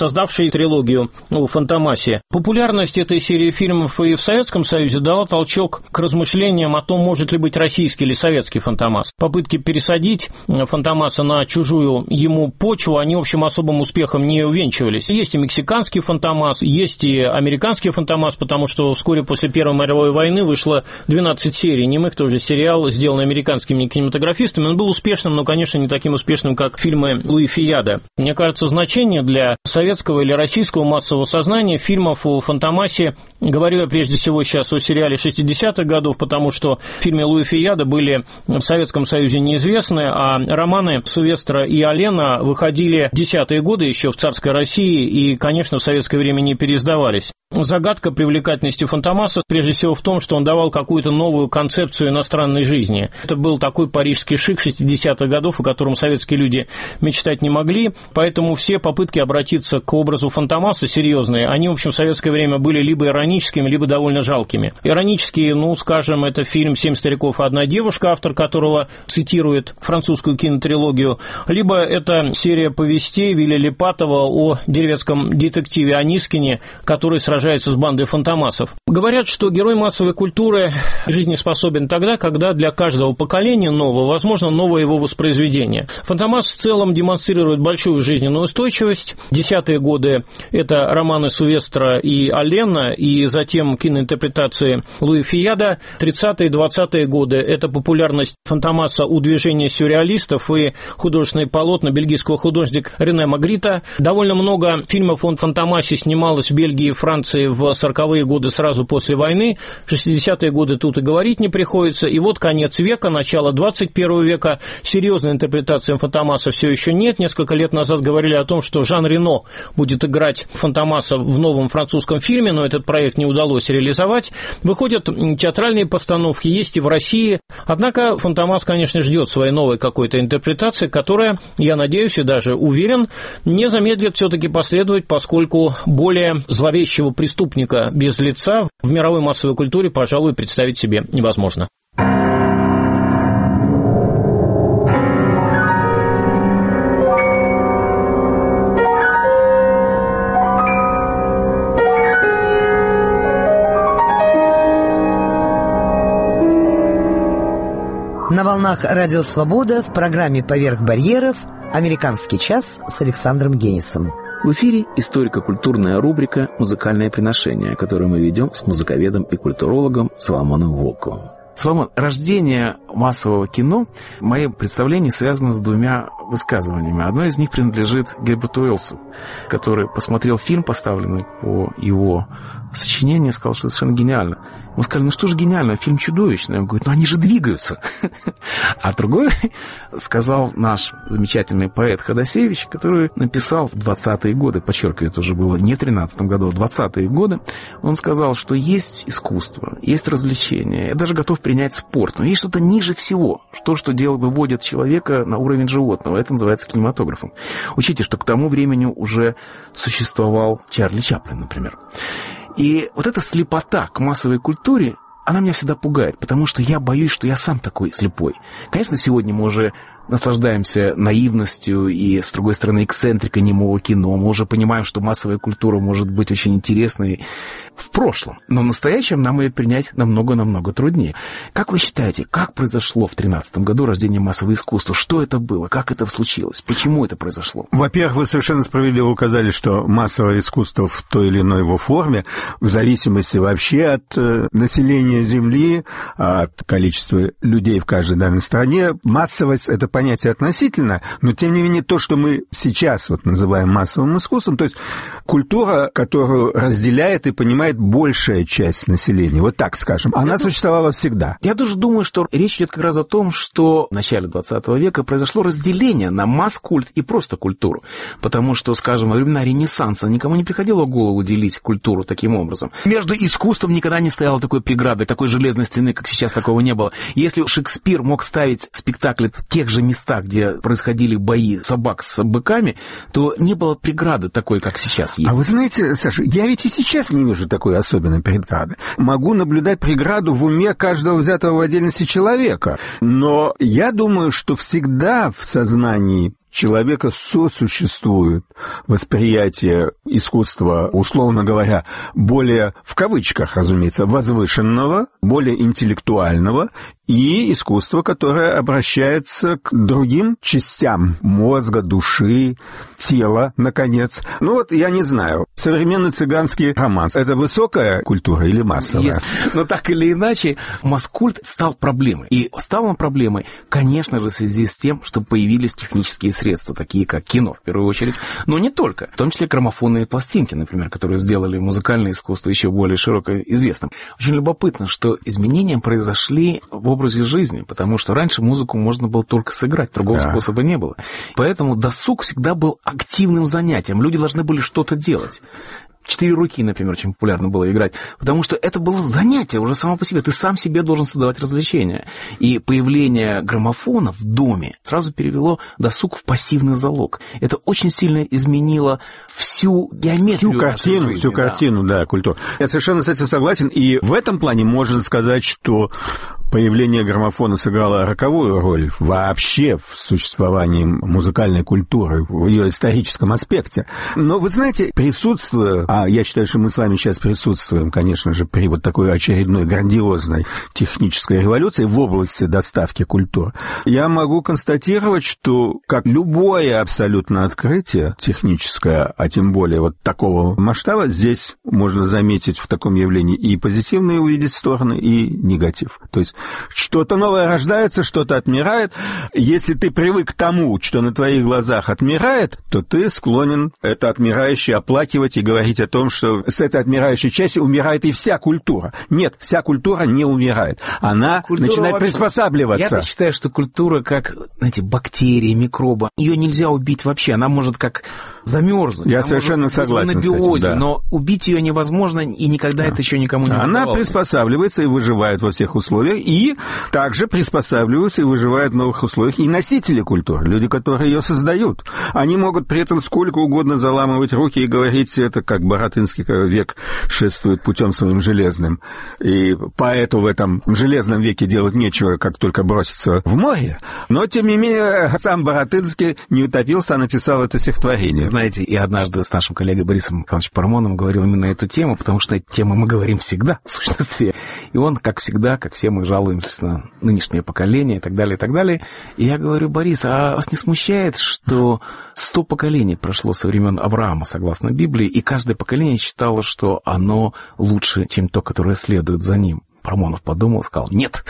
создавший трилогию «Фантомасия». Популярность этой серии фильмов и в Советском Союзе дала толчок к размышлениям о том, может ли быть российский или советский «Фантомас». Попытки пересадить «Фантомаса» на чужую ему почву, они, в общем, особым успехом не увенчивались. Есть и мексиканский «Фантомас», есть и американский «Фантомас», потому что вскоре после Первой мировой войны вышло 12 серий немых, тоже сериал, сделанный американскими кинематографистами. Он был успешным, но, конечно, не таким успешным, как фильмы Луи Фияда. Мне кажется, значение для советского или российского массового сознания фильмов о «Фантомасе», говорю я прежде всего сейчас о сериале 60-х годов, потому что фильмы Луи Фияда были в Советском Союзе неизвестны, а романы Сувестра и Алена выходили в 10-е годы еще в царской России и, конечно, в советское время не переиздавались. Загадка привлекательности «Фантомаса» прежде всего в том, что он давал какую-то новую концепцию иностранной жизни. Это был такой парижский шик 60-х годов, о котором советские люди мечтать не могли, поэтому все попытки обратиться к образу «Фантомаса» серьезные, они, в общем, в советское время были либо ироническими, либо довольно жалкими. Иронические, скажем, это фильм «Семь стариков и одна девушка», автор которого цитирует французскую кинотрилогию, либо это серия повестей Вилли Липатова о деревенском детективе Анискине, который сражается с бандой фантомасов. Говорят, что герой массовой культуры жизнеспособен тогда, когда для каждого поколения нового возможно новое его воспроизведение. «Фантомас» в целом демонстрирует большую жизненную устойчивость. 10-е годы – это романы Сувестра и Алена, и затем киноинтерпретации Луи Фияда. 30-е и 20-е годы – это популярность «Фантомаса» у движения сюрреалистов и художественные полотна бельгийского художника Рене Магрита. Довольно много фильмов о «Фантомасе» снималось в Бельгии и Франции в 40-е годы сразу после войны. 60-е годы тут и говорить не приходится. И вот конец века, начало 21 века. Серьезной интерпретации «Фантомаса» все еще нет. Несколько лет назад говорили о том, что Жан Рено будет играть «Фантомаса» в новом французском фильме, но этот проект не удалось реализовать. Выходят театральные постановки, есть и в России. Однако «Фантомас», конечно, ждет своей новой какой-то интерпретации, которая, я надеюсь и даже уверен, не замедлит все-таки последовать, поскольку более зловещего преступника без лица в мировой массовой культуре, пожалуй, представить себе невозможно. На волнах «Радио Свобода» в программе «Поверх барьеров» «Американский час» с Александром Генисом. В эфире историко-культурная рубрика «Музыкальное приношение», которую мы ведем с музыковедом и культурологом Соломоном Волковым. Соломон, рождение массового кино, в моем представлении, связано с двумя высказываниями. Одно из них принадлежит Герберту Уэллсу, который посмотрел фильм, поставленный по его сочинению, и сказал, что это совершенно гениально. Мы сказали, что же гениально, фильм чудовищный. Он говорит, они же двигаются. А другой сказал наш замечательный поэт Ходосевич, который написал в 20-е годы, подчеркиваю, это уже было не в 13-м году, а в 20-е годы, он сказал, что есть искусство, есть развлечение, я даже готов принять спорт, но есть что-то ниже всего, то, что выводит человека на уровень животного, это называется кинематографом. Учите, что к тому времени уже существовал Чарли Чаплин, например. И вот эта слепота к массовой культуре, она меня всегда пугает, потому что я боюсь, что я сам такой слепой. Конечно, сегодня мы уже наслаждаемся наивностью и, с другой стороны, эксцентрикой немого кино. Мы уже понимаем, что массовая культура может быть очень интересной в прошлом. Но в настоящем нам ее принять намного-намного труднее. Как вы считаете, как произошло в 2013 году рождение массового искусства? Что это было? Как это случилось? Почему это произошло? Во-первых, вы совершенно справедливо указали, что массовое искусство в той или иной его форме, в зависимости вообще от населения Земли, от количества людей в каждой данной стране, массовость — это понятие относительно, но, тем не менее, то, что мы сейчас называем массовым искусством, то есть культура, которую разделяет и понимает большая часть населения, вот так скажем, она существовала всегда. Я даже думаю, что речь идет как раз о том, что в начале 20 века произошло разделение на масс-культ и просто культуру, потому что, скажем, во времена Ренессанса никому не приходило в голову делить культуру таким образом. Между искусством никогда не стояло такой преграды, такой железной стены, как сейчас, такого не было. Если Шекспир мог ставить спектакли в тех же местах, где происходили бои собак с быками, то не было преграды такой, как сейчас есть. А вы знаете, Саша, я ведь и сейчас не вижу такой особенной преграды. Могу наблюдать преграду в уме каждого взятого в отдельности человека, но я думаю, что всегда в сознании человека сосуществует восприятие искусства, условно говоря, более, в кавычках, разумеется, возвышенного, более интеллектуального, и искусство, которое обращается к другим частям мозга, души, тела, наконец. Ну вот, я не знаю, современный цыганский романс — это высокая культура или массовая? Но так или иначе, масс-культ стал проблемой. И стал он проблемой, конечно же, в связи с тем, что появились технические средства, такие как кино, в первую очередь, но не только. В том числе граммофонные пластинки, например, которые сделали музыкальное искусство еще более широко известным. Очень любопытно, что изменения произошли в образе жизни, потому что раньше музыку можно было только сыграть, другого способа не было. Поэтому досуг всегда был активным занятием. Люди должны были что-то делать. 4 руки, например, очень популярно было играть, потому что это было занятие уже само по себе. Ты сам себе должен создавать развлечения. И появление граммофона в доме сразу перевело досуг в пассивный залог. Это очень сильно изменило всю геометрию. Всю картину, да, культуру. Я совершенно с этим согласен. И в этом плане можно сказать, что появление граммофона сыграло роковую роль вообще в существовании музыкальной культуры, в ее историческом аспекте. Но, вы знаете, присутствуя, я считаю, что мы с вами сейчас присутствуем, конечно же, при вот такой очередной грандиозной технической революции в области доставки культуры, я могу констатировать, что, как любое абсолютно открытие техническое, а тем более вот такого масштаба, здесь можно заметить в таком явлении и позитивные увидеть стороны, и негатив. То есть что-то новое рождается, что-то отмирает. Если ты привык к тому, что на твоих глазах отмирает, то ты склонен это отмирающее оплакивать и говорить о том, что с этой отмирающей части умирает и вся культура. Нет, вся культура не умирает. Она начинает приспосабливаться. Я считаю, что культура как, знаете, бактерия, микроба. Ее нельзя убить вообще. Она может как замерзнуть. Я совершенно согласен с этим, да. Но убить ее невозможно, и никогда это еще никому не удавалось. Она приспосабливается и выживает во всех условиях, и также приспосабливаются и выживают в новых условиях и носители культуры, люди, которые ее создают. Они могут при этом сколько угодно заламывать руки и говорить, это как Баратынский век шествует путем своим железным, и поэту в этом железном веке делать нечего, как только броситься в море. Но, тем не менее, сам Баратынский не утопился, а написал это стихотворение. Знаете, я однажды с нашим коллегой Борисом Николаевичем Парамоновым говорил именно эту тему, потому что эту тему мы говорим всегда, в сущности. И он, как всегда, как все мы жалуемся на нынешнее поколение и так далее, и так далее. И я говорю: Борис, а вас не смущает, что 100 поколений прошло со времен Авраама, согласно Библии, и каждое поколение считало, что оно лучше, чем то, которое следует за ним? Парамонов подумал и сказал: нет.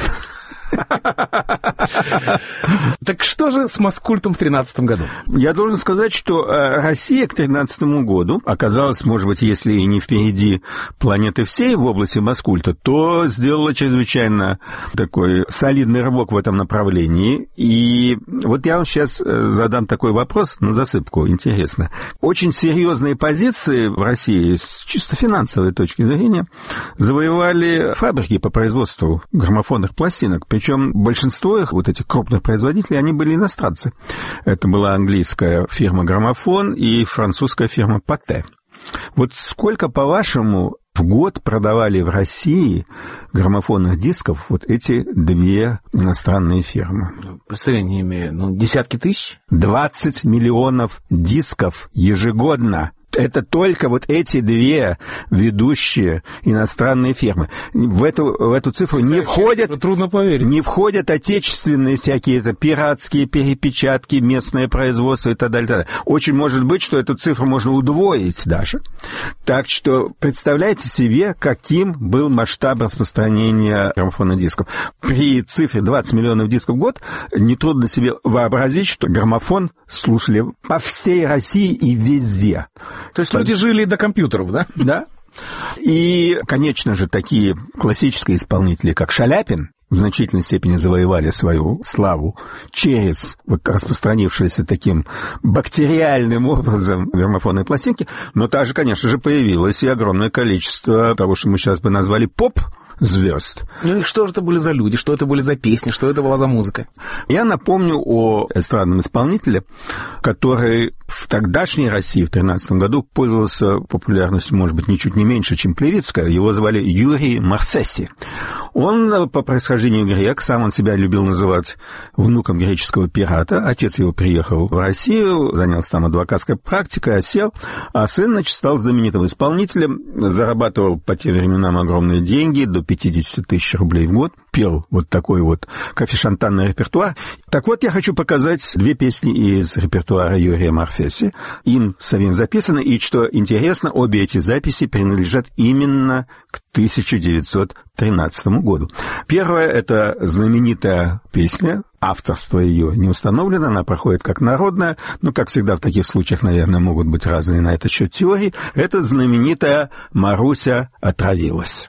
Так что же с масс-культом в 2013 году? Я должен сказать, что Россия к 2013 году оказалась, может быть, если и не впереди планеты всей в области масс-культа, то сделала чрезвычайно такой солидный рывок в этом направлении. И вот я вам сейчас задам такой вопрос на засыпку, интересно. Очень серьезные позиции в России с чисто финансовой точки зрения завоевали фабрики по производству граммофонных пластинок. Причем большинство их, вот этих крупных производителей, они были иностранцы. Это была английская фирма «Граммофон» и французская фирма «Патэ». Вот сколько, по-вашему, в год продавали в России граммофонных дисков вот эти две иностранные фирмы? Представления не имею. Десятки тысяч? 20 миллионов дисков ежегодно. Это только вот эти две ведущие иностранные фирмы. В эту цифру не входят, трудно поверить, не входят отечественные всякие пиратские перепечатки, местное производство и так далее, так далее. Очень может быть, что эту цифру можно удвоить даже. Так что представляете себе, каким был масштаб распространения граммофонных дисков. При цифре 20 миллионов дисков в год нетрудно себе вообразить, что граммофон слушали по всей России и везде. То есть люди жили до компьютеров, да? Да. И, конечно же, такие классические исполнители, как Шаляпин, в значительной степени завоевали свою славу через вот распространившиеся таким бактериальным образом граммофонные пластинки, но также, конечно же, появилось и огромное количество того, что мы сейчас бы назвали поп-звезд. Ну и что же это были за люди, что это были за песни, что это была за музыка? Я напомню о эстрадном исполнителе, который в тогдашней России в 13 году пользовался популярностью, может быть, ничуть не меньше, чем Плевицкая. Его звали Юрий Марфеси. Он по происхождению грек, сам он себя любил называть внуком греческого пирата. Отец его приехал в Россию, занялся там адвокатской практикой, осел, а сын, значит, стал знаменитым исполнителем, зарабатывал по тем временам огромные деньги, до 50 тысяч рублей в год, пел вот такой вот кофешантанный репертуар. Так вот, я хочу показать две песни из репертуара Юрия Марфеси. Им самим записаны, и, что интересно, обе эти записи принадлежат именно к 1913 году. Первая — это знаменитая песня, авторство ее не установлено, она проходит как народная, но, как всегда в таких случаях, наверное, могут быть разные на этот счет теории. Это знаменитая «Маруся отравилась».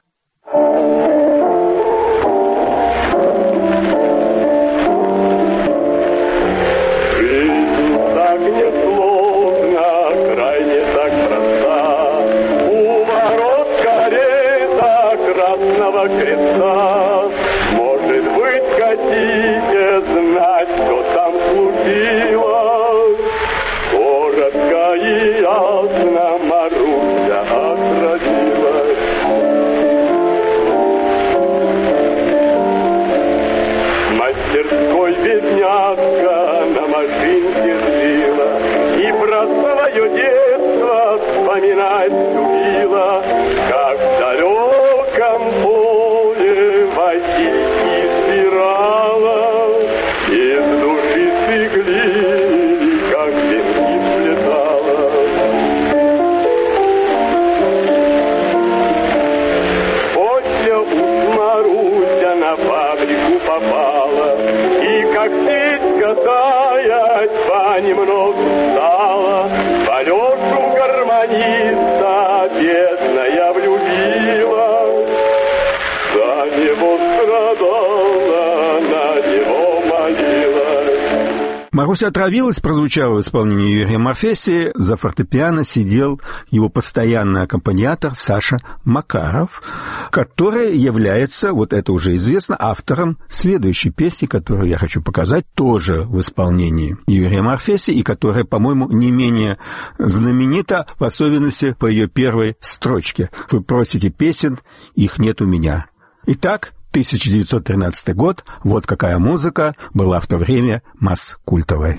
«Маруся отравилась» прозвучала в исполнении Юрия Марфеси. За фортепиано сидел его постоянный аккомпаниатор Саша Макаров, который является, вот это уже известно, автором следующей песни, которую я хочу показать, тоже в исполнении Юрия Марфеси, и которая, по-моему, не менее знаменита, в особенности по ее первой строчке. Вы просите песен, их нет у меня. Итак, 1913 год, вот какая музыка была в то время масс-культовой.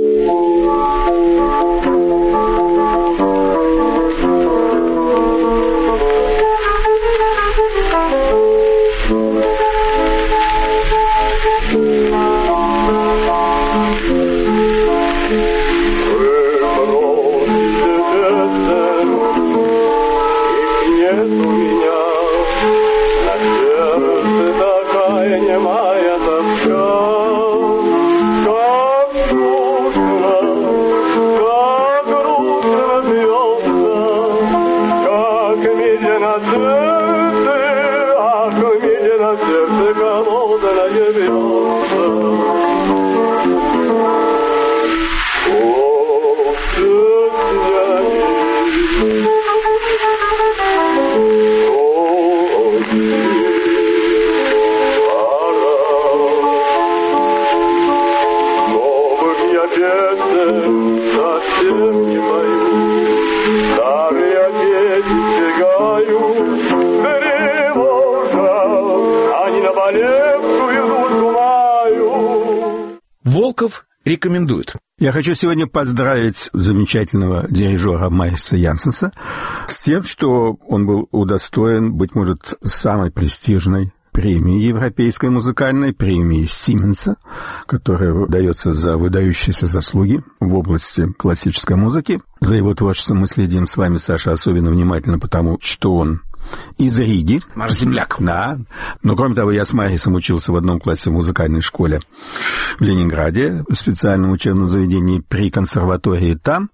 Волков рекомендует. Я хочу сегодня поздравить замечательного дирижера Мариса Янсенса с тем, что он был удостоен, быть может, самой престижной премии европейской музыкальной, премии Сименса, которая дается за выдающиеся заслуги в области классической музыки. За его творчеством мы следим с вами, Саша, особенно внимательно, потому что он из Риги. Наш земляк. Да. Но, кроме того, я с Марисом учился в одном классе в музыкальной школе в Ленинграде, в специальном учебном заведении при консерватории там.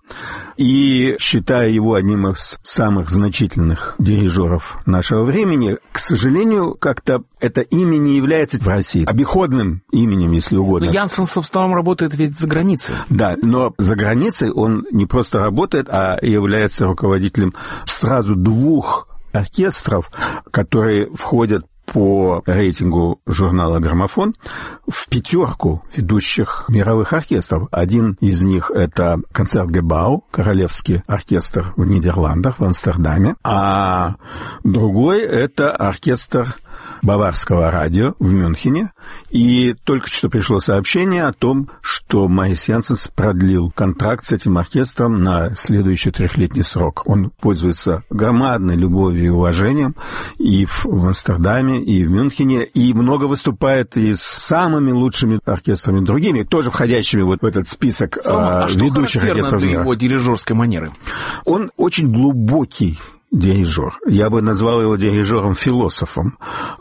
И считаю его одним из самых значительных дирижеров нашего времени. К сожалению, как-то это имя не является в России обиходным именем, если угодно. Но Янсенс в основном работает ведь за границей. Да, но за границей он не просто работает, а является руководителем сразу двух оркестров, которые входят по рейтингу журнала «Граммофон» в 5 ведущих мировых оркестров. Один из них — это Концертгебау, королевский оркестр в Нидерландах, в Амстердаме, а другой — это оркестр Баварского радио в Мюнхене. И только что пришло сообщение о том, что Марис Янсенс продлил контракт с этим оркестром на следующий 3-летний срок. Он пользуется громадной любовью и уважением и в Амстердаме, и в Мюнхене, и много выступает и с самыми лучшими оркестрами другими, тоже входящими вот в этот список ведущих оркестров мира. Для его дирижерской манеры? Он очень глубокий дирижер. Я бы назвал его дирижером-философом.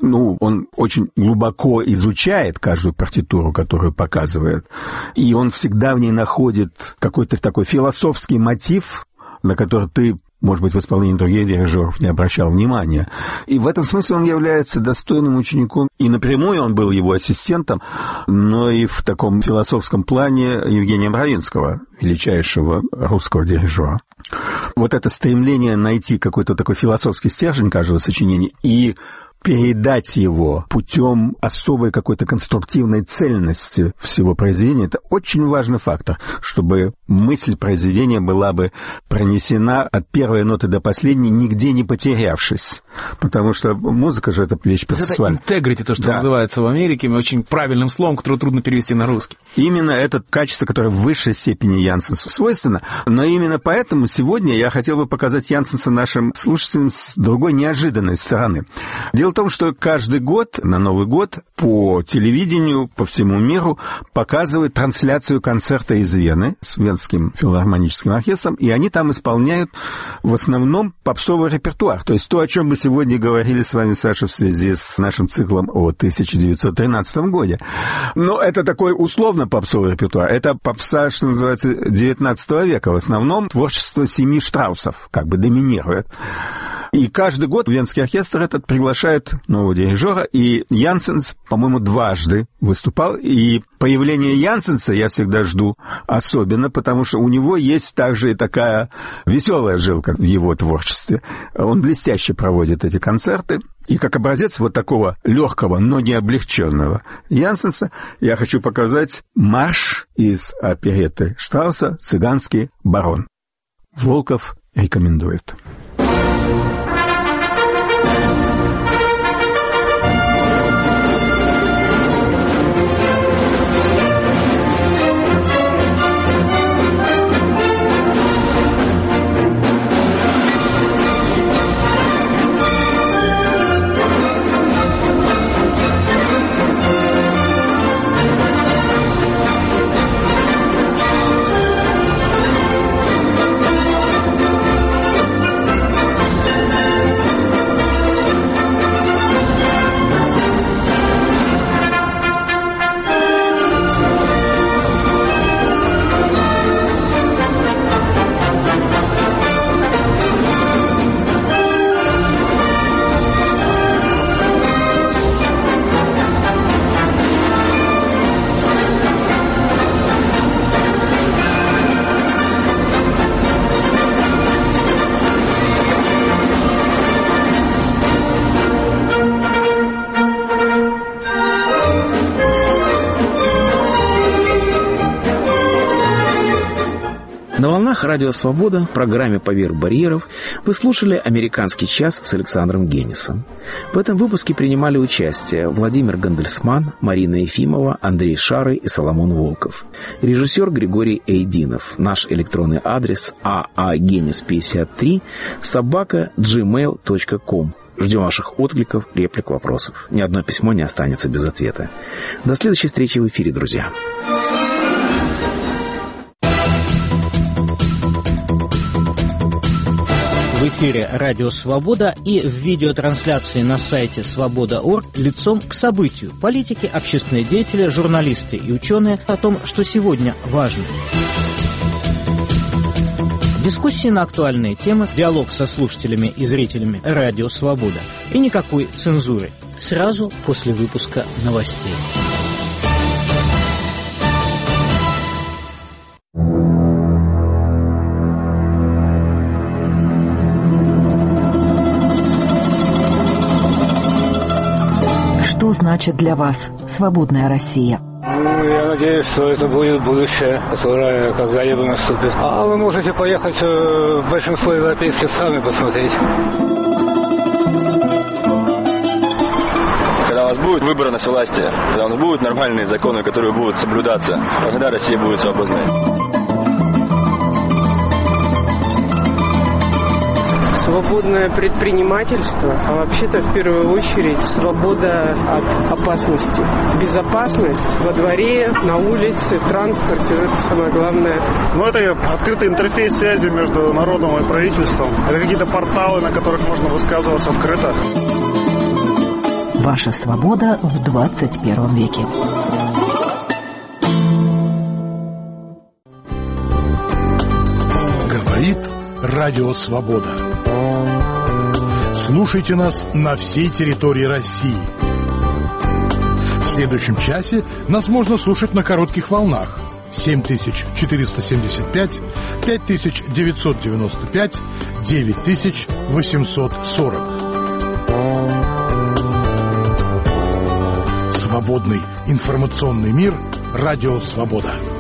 Он очень глубоко изучает каждую партитуру, которую показывает, и он всегда в ней находит какой-то такой философский мотив, на который ты, может быть, в исполнении других дирижеров не обращал внимания. И в этом смысле он является достойным учеником. И напрямую он был его ассистентом, но и в таком философском плане Евгения Бравинского, величайшего русского дирижера. Вот это стремление найти какой-то такой философский стержень каждого сочинения и передать его путем особой какой-то конструктивной цельности всего произведения — это очень важный фактор, чтобы мысль произведения была бы пронесена от первой ноты до последней, нигде не потерявшись. Потому что музыка же — это вещь процессуальная. Это интегрити, то, что называется в Америке, очень правильным словом, которое трудно перевести на русский. Именно это качество, которое в высшей степени Янсенсу свойственно. Но именно поэтому сегодня я хотел бы показать Янсенса нашим слушателям с другой неожиданной стороны. Дело в том, что каждый год, на Новый год, по телевидению, по всему миру показывают трансляцию концерта из Вены с Венским филармоническим оркестром, и они там исполняют в основном попсовый репертуар. То есть то, о чем мы сегодня говорили с вами, Саша, в связи с нашим циклом о 1913 году. Но это такой условно попсовый репертуар. Это попса, что называется, 19 века. В основном творчество семьи Штраусов как бы доминирует. И каждый год Венский оркестр этот приглашает нового дирижера, и Янсенс, по-моему, дважды выступал, и появление Янсенса я всегда жду особенно, потому что у него есть также и такая веселая жилка в его творчестве. Он блестяще проводит эти концерты, и как образец вот такого легкого, но не облегченного Янсенса я хочу показать марш из оперетты Штрауса «Цыганский барон». Волков рекомендует. На волнах «Радио Свобода» в программе «Поверх барьеров» вы слушали «Американский час» с Александром Генисом. В этом выпуске принимали участие Владимир Гандельсман, Марина Ефимова, Андрей Шары и Соломон Волков. Режиссер Григорий Эйдинов. Наш электронный адрес aagenis53@gmail.com. Ждем ваших откликов, реплик, вопросов. Ни одно письмо не останется без ответа. До следующей встречи в эфире, друзья. В эфире «Радио Свобода» и в видеотрансляции на сайте свобода.орг лицом к событию. Политики, общественные деятели, журналисты и ученые о том, что сегодня важно. Дискуссии на актуальные темы, диалог со слушателями и зрителями «Радио Свобода». И никакой цензуры. Сразу после выпуска новостей. значит для вас свободная Россия? Я надеюсь, что это будет будущее, которое когда-либо наступит. А вы можете поехать в большинство европейских стран и посмотреть. Когда у нас будет выборность власти, когда у нас будут нормальные законы, которые будут соблюдаться, тогда Россия будет свободной. Свободное предпринимательство, а вообще-то в первую очередь свобода от опасности. Безопасность во дворе, на улице, в транспорте, это самое главное. Это открытый интерфейс связи между народом и правительством. Это какие-то порталы, на которых можно высказываться открыто. Ваша свобода в 21 веке. Говорит Радио Свобода. Слушайте нас на всей территории России. В следующем часе нас можно слушать на коротких волнах 7475, 5995, 9840. Свободный информационный мир. Радио Свобода.